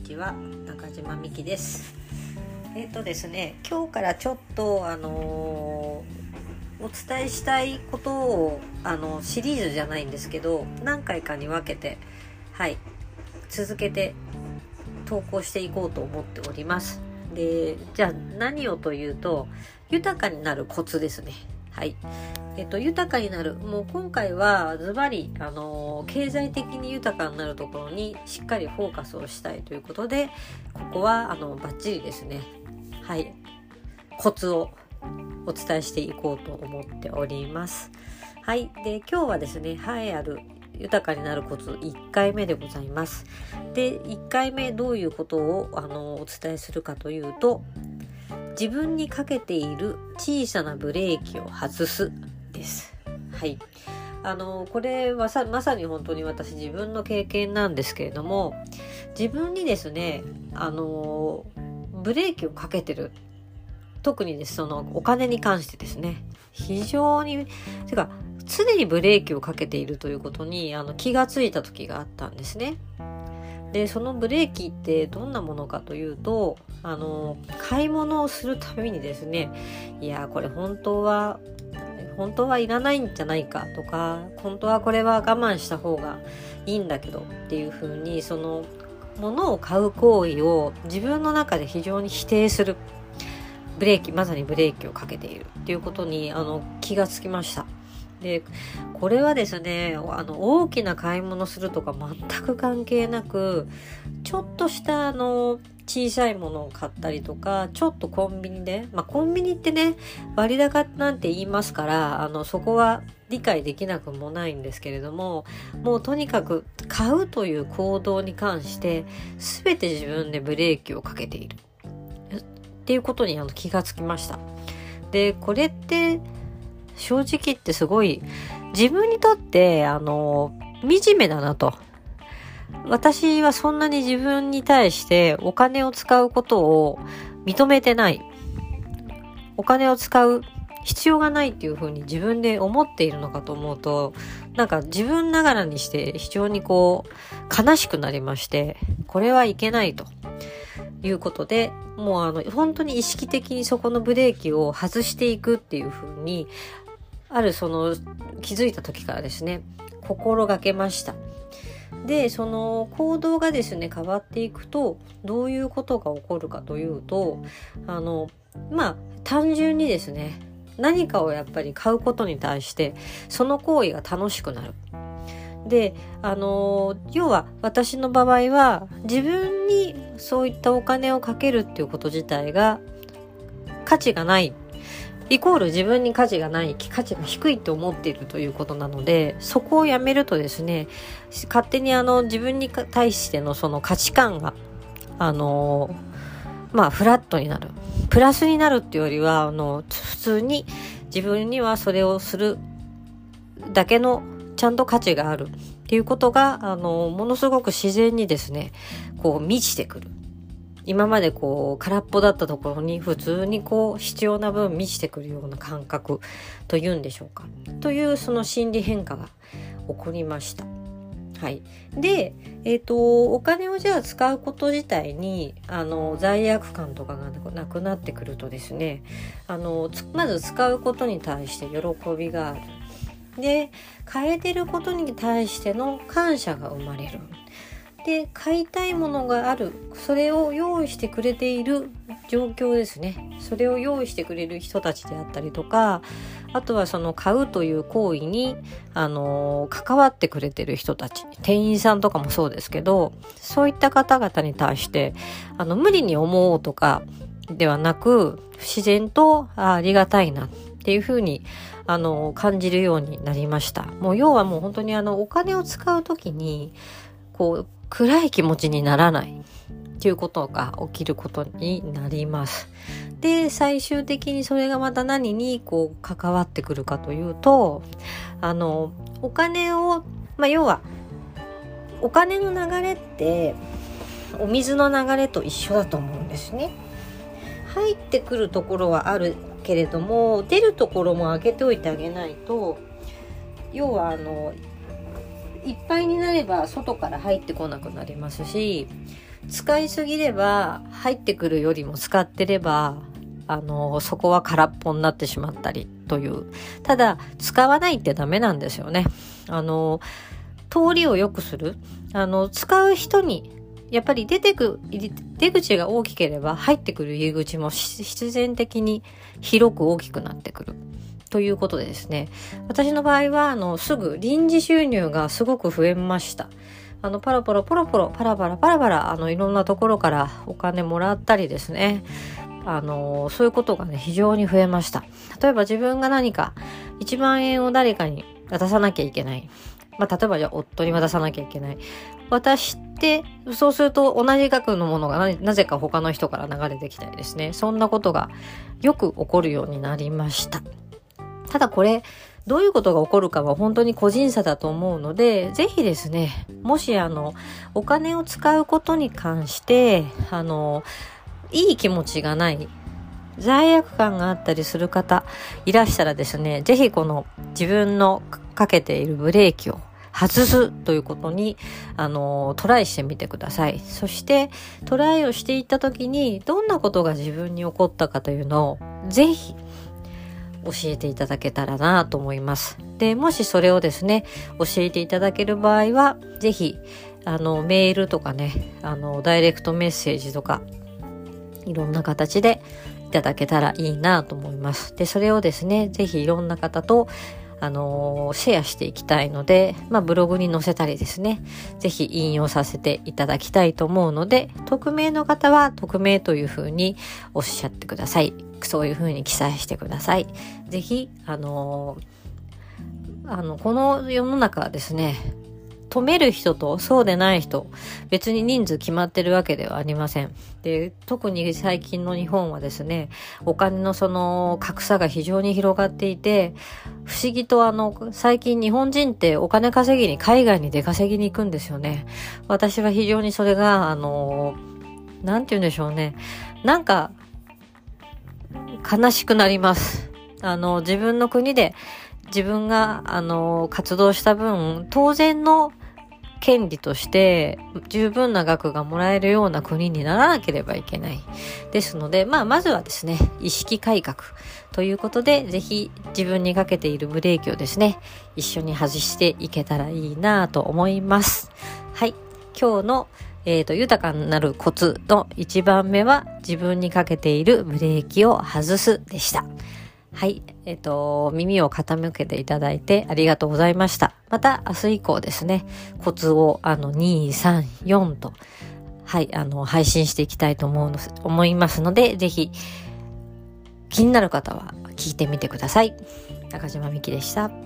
ちは、中島美希です。ですね、今日からちょっとお伝えしたいことをシリーズじゃないんですけど、何回かに分けて続けて投稿していこうと思っております。で、じゃあ何をというと、豊かになるコツですね。豊かになる、もう今回はズバリ経済的に豊かになるところにしっかりフォーカスをしたいということで、ここはバッチリですね、コツをお伝えしていこうと思っております。で、今日はですね、ある豊かになるコツ1回目でございます。で、1回目どういうことをお伝えするかというと、自分にかけている小さなブレーキを外すです。これはまさに本当に私自分の経験なんですけれども、自分にですねブレーキをかけてる、特にですそのお金に関してですね、非常に常にブレーキをかけているということに気がついた時があったんですね。で、そのブレーキってどんなものかというと、買い物をするためにですね、いやこれ本当はいらないんじゃないかとか、本当はこれは我慢した方がいいんだけどっていう風に、その物を買う行為を自分の中で非常に否定するまさにブレーキをかけているっていうことに気がつきました。で、これはですね、大きな買い物するとか全く関係なく、ちょっとした小さいものを買ったりとか、ちょっとコンビニで、コンビニってね、割高なんて言いますから、そこは理解できなくもないんですけれども、もうとにかく買うという行動に関して全て自分でブレーキをかけているっていうことに気がつきました。で、これって正直言ってすごい自分にとって惨めだなと。私はそんなに自分に対してお金を使うことを認めてない、お金を使う必要がないっていうふうに自分で思っているのかと思うと、自分ながらにして非常に悲しくなりまして、これはいけないということで、もう本当に意識的にそこのブレーキを外していくっていうふうに、気づいた時からですね、心がけました。で、その行動がですね変わっていくと、どういうことが起こるかというと、単純にですね、何かをやっぱり買うことに対してその行為が楽しくなる。で、要は私の場合は、自分にそういったお金をかけるっていうこと自体が価値がないイコール自分に価値がない、価値が低いって思っているということなので、そこをやめるとですね、勝手に自分に対してのその価値観がフラットになる、プラスになるっていうよりは普通に自分にはそれをするだけのちゃんと価値があるっていうことがものすごく自然にですね満ちてくる。今まで空っぽだったところに普通に必要な分満ちてくるような感覚というんでしょうか、というその心理変化が起こりました。で、お金をじゃあ使うこと自体に罪悪感とかがなくなってくるとですね、まず使うことに対して喜びがある。で、買えてることに対しての感謝が生まれる。で、買いたいものがある、それを用意してくれている状況ですね。それを用意してくれる人たちであったりとか、あとはその買うという行為に関わってくれてる人たち、店員さんとかもそうですけど、そういった方々に対して無理に思おうとかではなく、自然とありがたいなっていうふうに感じるようになりました。もう要はもう本当にお金を使うときに暗い気持ちにならないっていうことが起きることになります。で、最終的にそれがまた何に関わってくるかというと、お金を、要はお金の流れってお水の流れと一緒だと思うんですね。入ってくるところはあるけれども、出るところも開けておいてあげないと、要はいっぱいになれば外から入ってこなくなりますし、 使いすぎれば入ってくるよりも使ってればそこは空っぽになってしまったりという。ただ使わないってダメなんですよね。通りを良くする。使う人にやっぱり出口が大きければ入ってくる入り口も必然的に広く大きくなってくるということでですね、私の場合はすぐ臨時収入がすごく増えました。パラパラいろんなところからお金もらったりですね、そういうことがね非常に増えました。例えば自分が何か1万円を誰かに渡さなきゃいけない、例えばじゃあ夫に渡さなきゃいけない、渡してそうすると同じ額のものがなぜか他の人から流れてきたりですね、そんなことがよく起こるようになりました。ただこれどういうことが起こるかは本当に個人差だと思うので、ぜひですね、もしお金を使うことに関していい気持ちがない、罪悪感があったりする方いらしたらですね、ぜひこの自分のかけているブレーキを外すということにトライしてみてください。そしてトライをしていった時にどんなことが自分に起こったかというのをぜひ教えていただけたらなと思います。で、もしそれをですね教えていただける場合はぜひメールとかねダイレクトメッセージとかいろんな形でいただけたらいいなと思います。で、それをですねぜひいろんな方とシェアしていきたいので、ブログに載せたりですね、ぜひ引用させていただきたいと思うので、匿名の方は匿名というふうにおっしゃってください。そういうふうに記載してください。ぜひこの世の中はですね、止める人とそうでない人、別に人数決まってるわけではありません。で、特に最近の日本はですね、お金のその格差が非常に広がっていて、不思議と最近日本人ってお金稼ぎに海外に出稼ぎに行くんですよね。私は非常にそれがなんて言うんでしょうね、なんか悲しくなります。自分の国で自分が活動した分当然の権利として十分な額がもらえるような国にならなければいけないですので、まずはですね意識改革ということで、ぜひ自分にかけているブレーキをですね一緒に外していけたらいいなと思います。はい、今日の豊かになるコツの1番目は自分にかけているブレーキを外すでした。はい、耳を傾けていただいてありがとうございました。また明日以降ですね、コツを2、3、4と、はい、配信していきたいと思いますので、ぜひ気になる方は聞いてみてください。中島美希でした。